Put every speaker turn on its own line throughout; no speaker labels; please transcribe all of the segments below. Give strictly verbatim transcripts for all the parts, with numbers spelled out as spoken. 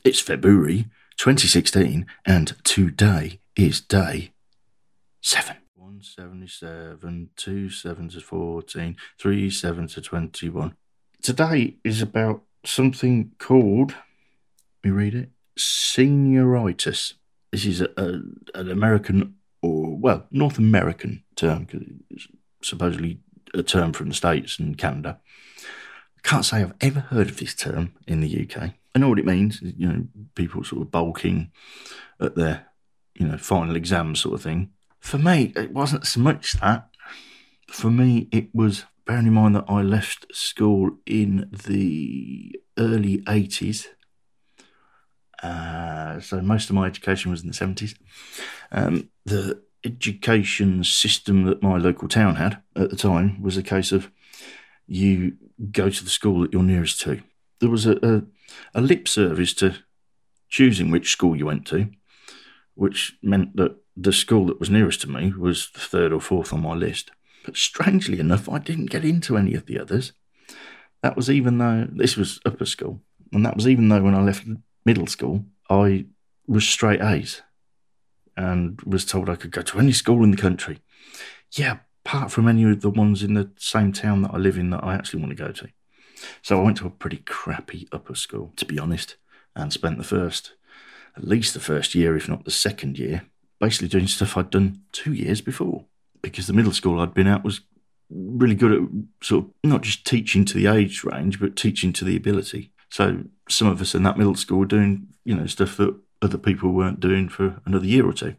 It's February twenty sixteen, and today is day seven. one seventy-seven, two sevens are fourteen, three sevens are twenty-one. Today is about something called, let me read it, senioritis. This is a, a, an American, or, well, North American term, because it's supposedly a term from the States and Canada. Can't say I've ever heard of this term in the U K. I know what it means, you know, people sort of bulking at their, you know, final exam sort of thing. For me, it wasn't so much that. For me, it was, bearing in mind that I left school in the early eighties, uh, so most of my education was in the seventies. Um, the education system that my local town had at the time was a case of you go to the school that you're nearest to. There was a, a, a lip service to choosing which school you went to, which meant that the school that was nearest to me was the third or fourth on my list. But strangely enough, I didn't get into any of the others. That was even though, this was upper school, and that was even though when I left middle school, I was straight A's and was told I could go to any school in the country. Yeah, apart from any of the ones in the same town that I live in that I actually want to go to. So I went to a pretty crappy upper school, to be honest, and spent the first, at least the first year, if not the second year, basically doing stuff I'd done two years before, because the middle school I'd been at was really good at sort of not just teaching to the age range, but teaching to the ability. So some of us in that middle school were doing, you know, stuff that other people weren't doing for another year or two.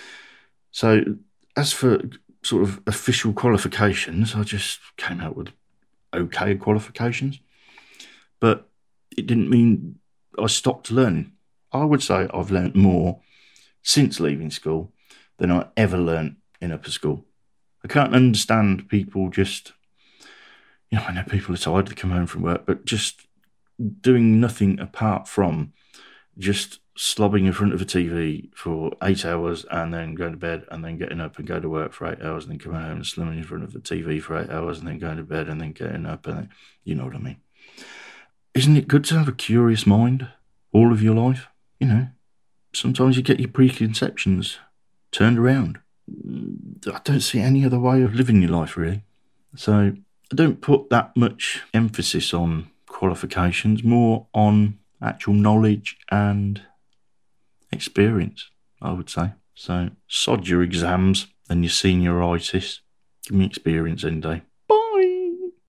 So as for sort of official qualifications, I just came out with okay qualifications, but it didn't mean I stopped learning. I would say I've learnt more since leaving school than I ever learnt in upper school. I can't understand people just, you know, I know people are tired to come home from work, but just doing nothing apart from just slobbing in front of a T V for eight hours and then going to bed and then getting up and go to work for eight hours and then coming home and slumming in front of the T V for eight hours and then going to bed and then getting up and then, you know what I mean. Isn't it good to have a curious mind all of your life? You know, sometimes you get your preconceptions turned around. I don't see any other way of living your life, really. So I don't put that much emphasis on qualifications, more on actual knowledge and experience, I would say. So sod your exams and your senioritis. Give me experience any day.